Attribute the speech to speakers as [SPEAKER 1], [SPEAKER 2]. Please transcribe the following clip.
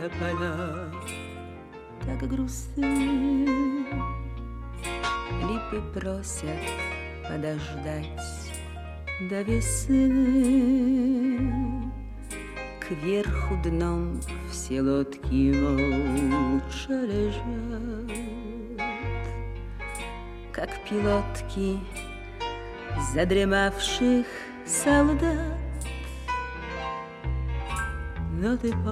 [SPEAKER 1] тополя так грустны. Липы просят подождать до весны. Кверху дном все лодки молча лежат, как пилотки задремавших солдат. Но ты